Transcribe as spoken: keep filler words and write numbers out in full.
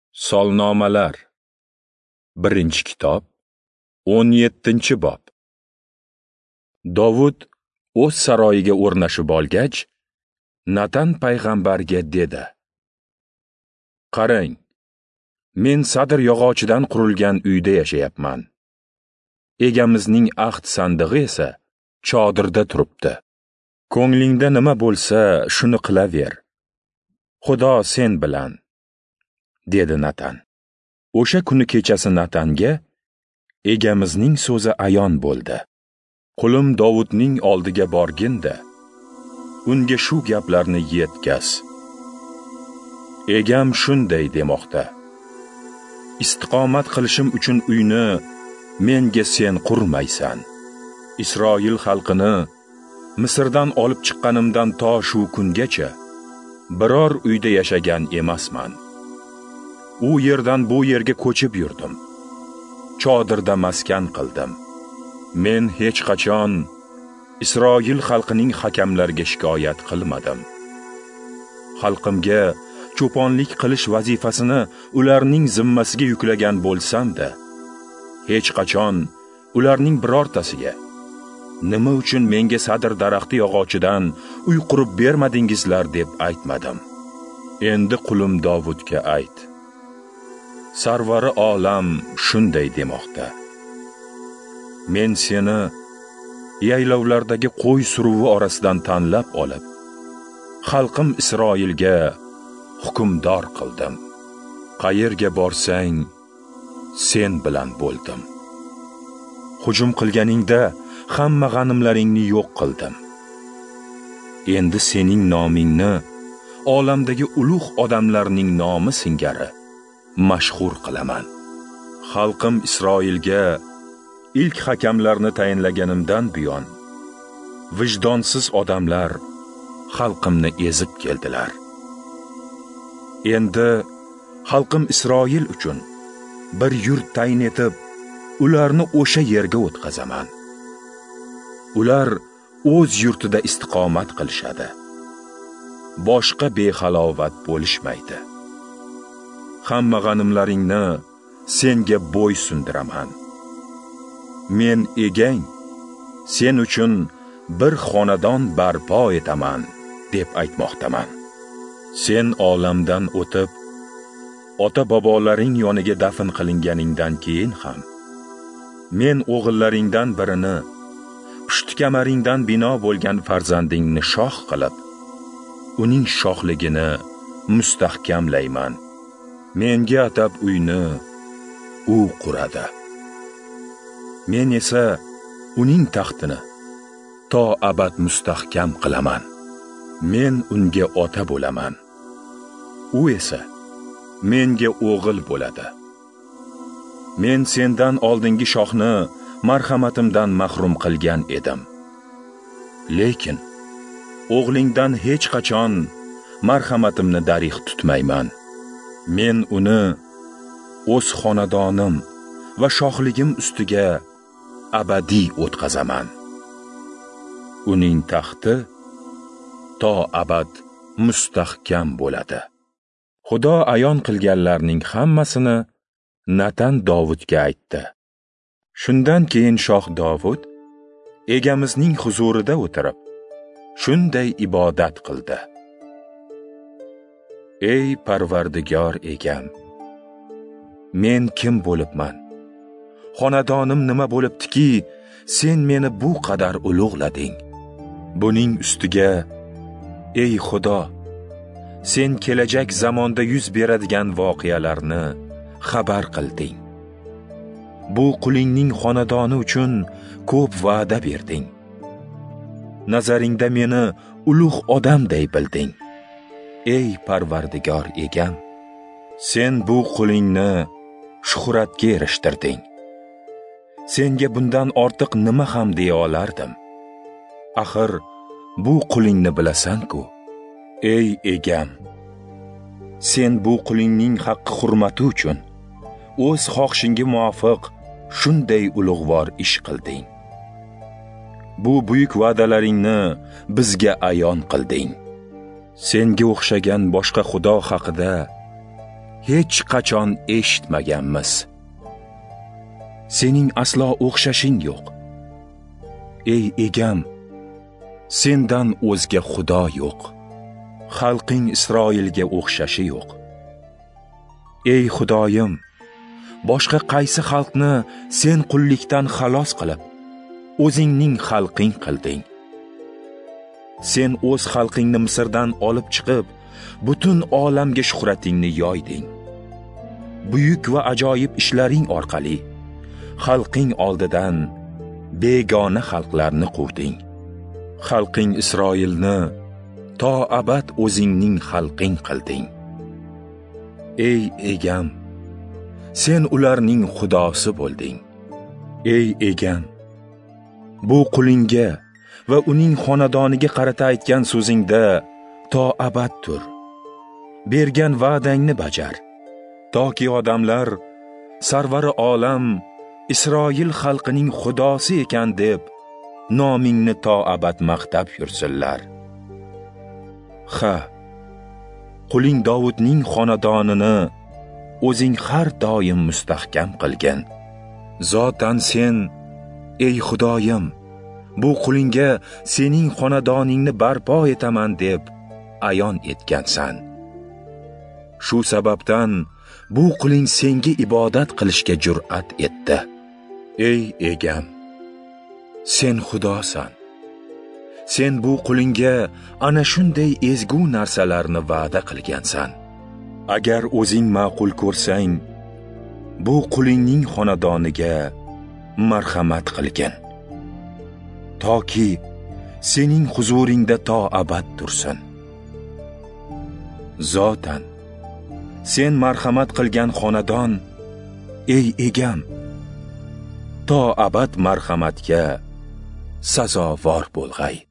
Solnomalar birinchi kitob o'n yettinchi bob. Dovud o'z saroyiga o'rnashib olgach, Natan payg'ambarga dedi: Qarang, men sadr yog'ochidan qurilgan uyda yashayapman. Egamizning ahd sandig'i esa chodirda turibdi. Ko'nglingda nima bo'lsa, shuni qilaver. Xudo sen bilan, dedi Natan. O'sha kuni kechasi Natanga egamizning so'zi ayon bo'ldi. Qulim Dovudning oldiga borginda, unga shu gaplarni yetkaz. Egam shunday demoqda: Istiqomat qilishim uchun uyni menga sen qurmaysan. Isroil xalqini Misrdan olib chiqqanimdan to shu kungacha biror uyda yashagan emasman. U yerdan bu yerga ko'chib yurdim. Chodirda maskan qildim. Men hech qachon Isroil xalqining hakamlariga shikoyat qilmadim. Xalqimga cho'ponlik qilish vazifasini ularning zimmasiga yuklagan bo'lsam-da, hech qachon ularning birortasiga nima uchun menga sadr daraxti yog'ochidan uy qurib bermadingizlar deb aytmadim. Endi qulim Dovudga ayt. Sarvari olam shunday demoqda: Men seni yaylovlardagi qo'y suruvi orasidan tanlab olib, xalqim Isroilga hukmdor qildim. Qayerga borsang, sen bilan bo'ldim. Hujum qilganingda hamma g'animlaringni yo'q qildim. Endi sening nomingni olamdagi ulug' odamlarning nomi singari mashhur qilaman. Xalqim Isroilga ilk hakamlarni tayinlaganimdan buyon vijdonsiz odamlar xalqimni ezib keldilar. Endi xalqim Isroil uchun bir yurt tayin etib, ularni o'sha yerga o'tqazaman. Ular o'z yurtida istiqomat qilishadi. Boshqa behalovat bo'lishmaydi. Hamma g'animlaringni senga bo'y sundiraman. Men egang, sen uchun bir xonadon barpo etaman deb aytmoqdaman. Sen olamdan o'tib, ota-bobolaring yoniga dafn qilinganingdan keyin ham men o'g'illaringdan birini pushti kamaringdan bino bo'lgan farzandingni shoh qilib, uning shohligini mustahkamlayman. Menga atab uyni u quradi. Men esa uning taxtini to abad mustahkam qilaman. Men unga ota bo'laman. U esa menga o'g'il bo'ladi. Men sendan oldingi shohni marhamatimdan mahrum qilgan edim. Lekin o'g'lingdan hech qachon marhamatimni darih tutmayman. Men uni o'z xonadonim va shohligim ustiga abadiy o'tqazaman. Uning taxti to abad mustahkam bo'ladi. Xudo ayon qilganlarning hammasini Natan Dovudga aytdi. Shundan keyin shoh Dovud egamizning huzurida o'tirib, shunday ibodat qildi: Ey Parvardigor egam, men kim bo'libman? Xonadonim nima bo'libdiki, sen meni bu qadar ulug'lading? Buning ustiga, ey Xudo, sen kelajak zamonda yuz beradigan voqealarni xabar qilding. Bu qulingning xonadoni uchun ko'p va'da berding. Nazaringda meni ulug' odamday bilding. Ey Parvardigor egam, sen bu qulingni shuhratga erishtirding. Senga bundan ortiq nima ham deya olardim? Axir bu qulingni bilasan-ku. Ey egam, sen bu qulingning haqqi hurmati uchun o'z xohishingga muvofiq shunday ulug'vor ish qilding. Bu buyuk va'dalaringni bizga ayon qilding. Senga o'xshagan boshqa xudo haqida hech qachon eshitmaganmiz. Sening aslo o'xshashing yo'q. Ey egam, sendan o'zga xudo yo'q. Xalqing Isroilga o'xshashi yo'q. Ey Xudoyim, boshqa qaysi xalqni sen qullikdan xalos qilib, o'zingning xalqing qilding? Sen o'z xalqingni Misrdan olib chiqib, butun olamga shuhratingni yoyding. Buyuk va ajoyib ishlaring orqali xalqing oldidan begona xalqlarni quvding. Xalqing Isroilni to abad o'zingning xalqing qilding. Ey egam, sen ularning xudosi bo'lding. Ey egam, bu qulingga va uning xonadoniga qarata aytgan so'zingda to abad tur. Bergan va'dangni bajar, toki odamlar sarvari olam Isroil xalqining xudosi ekan deb nomingni to abad maqtab yursinlar. Ha, quling Davudning xonadonini o'zing har doim mustahkam qilgin. Zotan sen, ey Xudoyim, bu qulingga sening xonadoningni barpo etaman deb ayon etgansan. Shu sababdan bu quling senga ibodat qilishga jur'at etdi. Ey egam, sen Xudosan. Sen bu qulingga ana shunday ezgu narsalarni va'da qilgansan. Agar o'zing ma'qul ko'rsang, bu qulingning xonadoniga marhamat qilgin, toki sening huzuringda to abad tursin. Zotan, sen marhamat qilgan xonadon, ey egam, to abad marhamatga sazovor bo'lg'ay.